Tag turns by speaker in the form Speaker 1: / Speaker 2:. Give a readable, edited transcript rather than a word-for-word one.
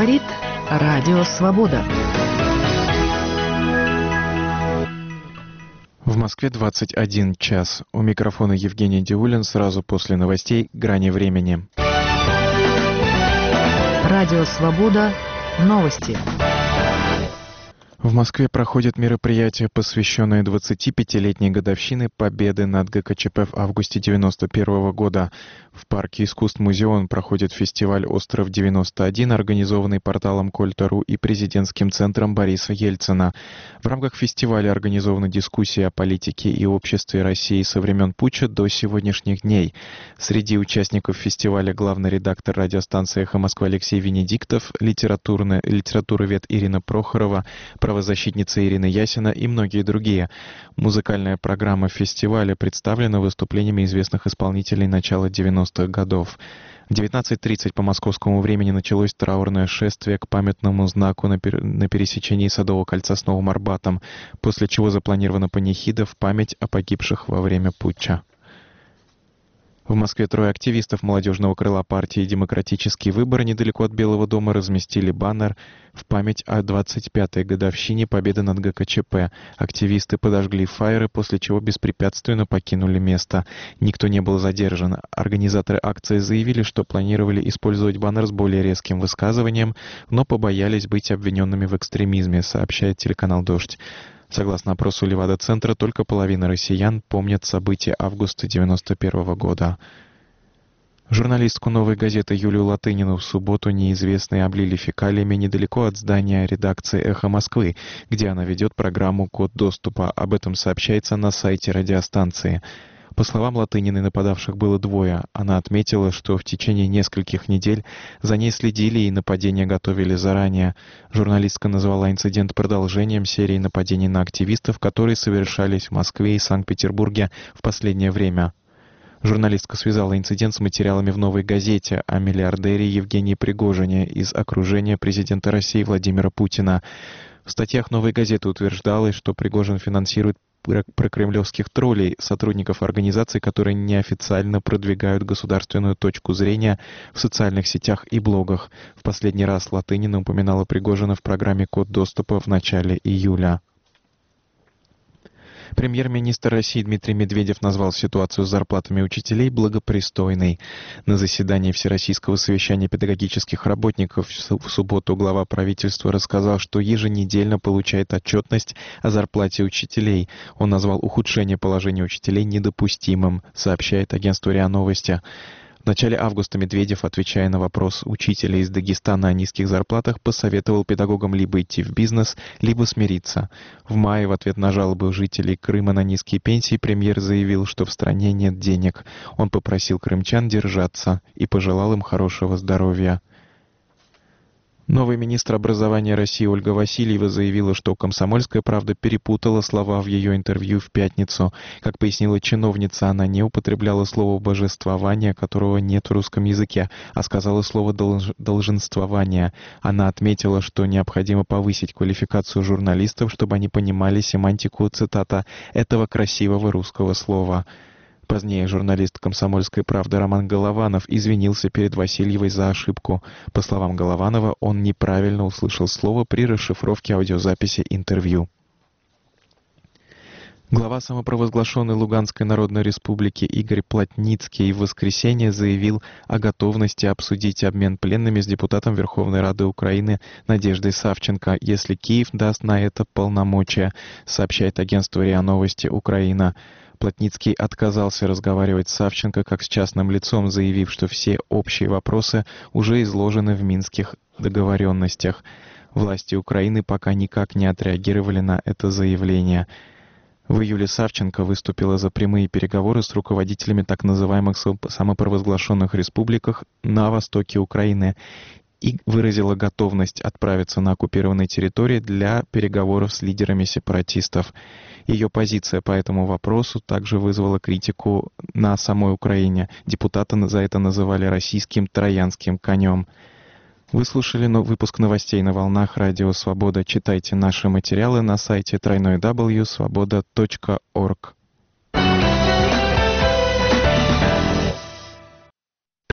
Speaker 1: говорит Радио Свобода.
Speaker 2: В Москве 21 час. У микрофона Евгений Диулин. Сразу после новостей «Грани времени».
Speaker 1: Радио Свобода. Новости.
Speaker 2: В Москве проходит мероприятие, посвященное 25-летней годовщине победы над ГКЧП в августе 1991 года. В парке искусств «Музеон» проходит фестиваль «Остров-91», организованный порталом Кольта.ру и президентским центром Бориса Ельцина. В рамках фестиваля организованы дискуссии о политике и обществе России со времен путча до сегодняшних дней. Среди участников фестиваля главный редактор радиостанции «Эхо Москвы» Алексей Венедиктов, литературовед Ирина Прохорова, правозащитница Ирина Ясина и многие другие. Музыкальная программа фестиваля представлена выступлениями известных исполнителей начала 90-х годов. В 19:30 по московскому времени началось траурное шествие к памятному знаку на пересечении Садового кольца с Новым Арбатом, после чего запланирована панихида в память о погибших во время путча. В Москве 3 активистов молодежного крыла партии «Демократический выбор» недалеко от Белого дома разместили баннер в память о 25-й годовщине победы над ГКЧП. Активисты подожгли фаеры, после чего беспрепятственно покинули место. Никто не был задержан. Организаторы акции заявили, что планировали использовать баннер с более резким высказыванием, но побоялись быть обвиненными в экстремизме, сообщает телеканал «Дождь». Согласно опросу Левада-центра, только половина россиян помнят события августа 1991 года. Журналистку «Новой газеты» Юлию Латынину в субботу неизвестные облили фекалиями недалеко от здания редакции «Эхо Москвы», где она ведет программу «Код доступа». Об этом сообщается на сайте радиостанции. По словам Латыниной, нападавших было 2. Она отметила, что в течение нескольких недель за ней следили и нападения готовили заранее. Журналистка назвала инцидент продолжением серии нападений на активистов, которые совершались в Москве и Санкт-Петербурге в последнее время. Журналистка связала инцидент с материалами в «Новой газете» о миллиардере Евгении Пригожине из окружения президента России Владимира Путина. В статьях «Новой газеты» утверждалось, что Пригожин финансирует прокремлевских троллей, сотрудников организаций, которые неофициально продвигают государственную точку зрения в социальных сетях и блогах. В последний раз Латынина упоминала Пригожина в программе «Код доступа» в начале июля. Премьер-министр России Дмитрий Медведев назвал ситуацию с зарплатами учителей благопристойной. На заседании Всероссийского совещания педагогических работников в субботу глава правительства рассказал, что еженедельно получает отчетность о зарплате учителей. Он назвал ухудшение положения учителей недопустимым, сообщает агентство РИА Новости. В начале августа Медведев, отвечая на вопрос учителя из Дагестана о низких зарплатах, посоветовал педагогам либо идти в бизнес, либо смириться. В мае в ответ на жалобы жителей Крыма на низкие пенсии премьер заявил, что в стране нет денег. Он попросил крымчан держаться и пожелал им хорошего здоровья. Новый министр образования России Ольга Васильева заявила, что «Комсомольская правда» перепутала слова в ее интервью в пятницу. Как пояснила чиновница, она не употребляла слово «божествование», которого нет в русском языке, а сказала слово «долженствование». Она отметила, что необходимо повысить квалификацию журналистов, чтобы они понимали семантику, цитата, «этого красивого русского слова». Позднее журналист «Комсомольской правды» Роман Голованов извинился перед Васильевой за ошибку. По словам Голованова, он неправильно услышал слово при расшифровке аудиозаписи интервью. Глава самопровозглашенной Луганской Народной Республики Игорь Плотницкий в воскресенье заявил о готовности обсудить обмен пленными с депутатом Верховной Рады Украины Надеждой Савченко, если Киев даст на это полномочия, сообщает агентство РИА Новости Украина. Плотницкий отказался разговаривать с Савченко как с частным лицом, заявив, что все общие вопросы уже изложены в минских договоренностях. Власти Украины пока никак не отреагировали на это заявление. В июле Савченко выступила за прямые переговоры с руководителями так называемых самопровозглашенных республиках на востоке Украины и выразила готовность отправиться на оккупированные территории для переговоров с лидерами сепаратистов. Ее позиция по этому вопросу также вызвала критику на самой Украине. Депутаты за это называли российским троянским конем. Вы слушали выпуск новостей на волнах Радио Свобода. Читайте наши материалы на сайте www.svoboda.org.